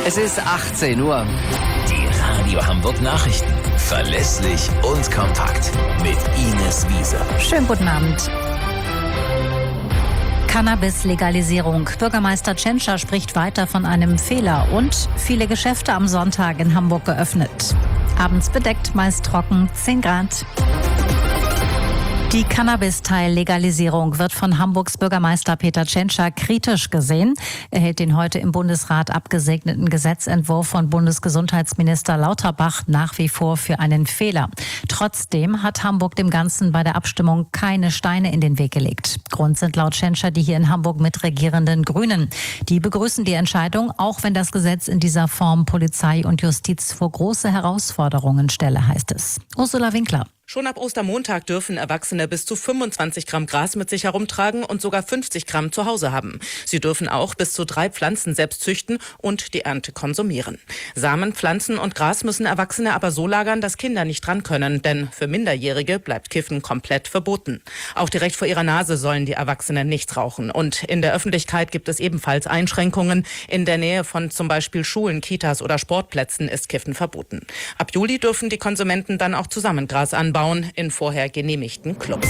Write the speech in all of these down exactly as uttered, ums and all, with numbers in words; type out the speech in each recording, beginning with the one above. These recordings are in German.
Es ist achtzehn Uhr. Die Radio Hamburg Nachrichten. Verlässlich und kompakt. Mit Ines Wiese. Schönen guten Abend. Cannabis-Legalisierung. Bürgermeister Tschentscher spricht weiter von einem Fehler und viele Geschäfte am Sonntag in Hamburg geöffnet. Abends bedeckt, meist trocken, zehn Grad. Die Cannabis-Teil-Legalisierung wird von Hamburgs Bürgermeister Peter Tschentscher kritisch gesehen. Er hält den heute im Bundesrat abgesegneten Gesetzentwurf von Bundesgesundheitsminister Lauterbach nach wie vor für einen Fehler. Trotzdem hat Hamburg dem Ganzen bei der Abstimmung keine Steine in den Weg gelegt. Grund sind laut Tschentscher die hier in Hamburg mitregierenden Grünen. Die begrüßen die Entscheidung, auch wenn das Gesetz in dieser Form Polizei und Justiz vor große Herausforderungen stelle, heißt es. Ursula Winkler. Schon ab Ostermontag dürfen Erwachsene bis zu fünfundzwanzig Gramm Gras mit sich herumtragen und sogar fünfzig Gramm zu Hause haben. Sie dürfen auch bis zu drei Pflanzen selbst züchten und die Ernte konsumieren. Samen, Pflanzen und Gras müssen Erwachsene aber so lagern, dass Kinder nicht dran können, denn für Minderjährige bleibt Kiffen komplett verboten. Auch direkt vor ihrer Nase sollen die Erwachsenen nichts rauchen. Und in der Öffentlichkeit gibt es ebenfalls Einschränkungen. In der Nähe von zum Beispiel Schulen, Kitas oder Sportplätzen ist Kiffen verboten. Ab Juli dürfen die Konsumenten dann auch zusammen Gras anbauen in vorher genehmigten Clubs.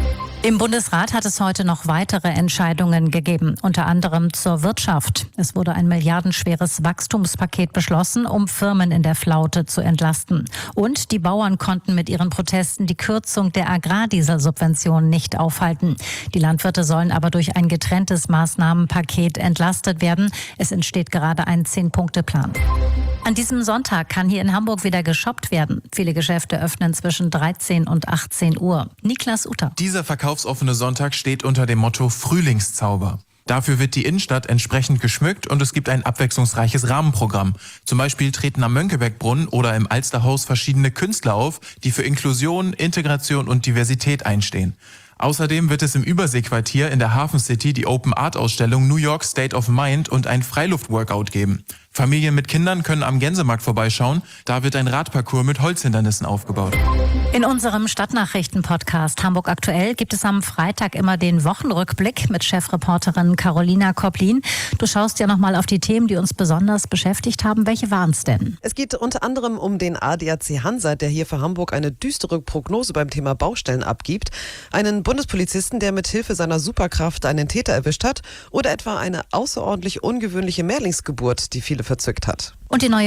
Im Bundesrat hat es heute noch weitere Entscheidungen gegeben, unter anderem zur Wirtschaft. Es wurde ein milliardenschweres Wachstumspaket beschlossen, um Firmen in der Flaute zu entlasten. Und die Bauern konnten mit ihren Protesten die Kürzung der Agrardieselsubventionen nicht aufhalten. Die Landwirte sollen aber durch ein getrenntes Maßnahmenpaket entlastet werden. Es entsteht gerade ein Zehn-Punkte-Plan. An diesem Sonntag kann hier in Hamburg wieder geshoppt werden. Viele Geschäfte öffnen zwischen dreizehn und achtzehn Uhr. Niklas Utter. Dieser verkaufsoffene Sonntag steht unter dem Motto Frühlingszauber. Dafür wird die Innenstadt entsprechend geschmückt und es gibt ein abwechslungsreiches Rahmenprogramm. Zum Beispiel treten am Mönckebergbrunnen oder im Alsterhaus verschiedene Künstler auf, die für Inklusion, Integration und Diversität einstehen. Außerdem wird es im Überseequartier in der Hafen City die Open Art Ausstellung New York State of Mind und ein Freiluft-Workout geben. Familien mit Kindern können am Gänsemarkt vorbeischauen. Da wird ein Radparcours mit Holzhindernissen aufgebaut. In unserem Stadtnachrichten-Podcast Hamburg aktuell gibt es am Freitag immer den Wochenrückblick mit Chefreporterin Carolina Koplin. Du schaust ja nochmal auf die Themen, die uns besonders beschäftigt haben. Welche waren es denn? Es geht unter anderem um den A D A C Hansa, der hier für Hamburg eine düstere Prognose beim Thema Baustellen abgibt. Einen Bundespolizisten, der mit Hilfe seiner Superkraft einen Täter erwischt hat. Oder etwa eine außerordentlich ungewöhnliche Mehrlingsgeburt, die viele verzückt hat. Und die neue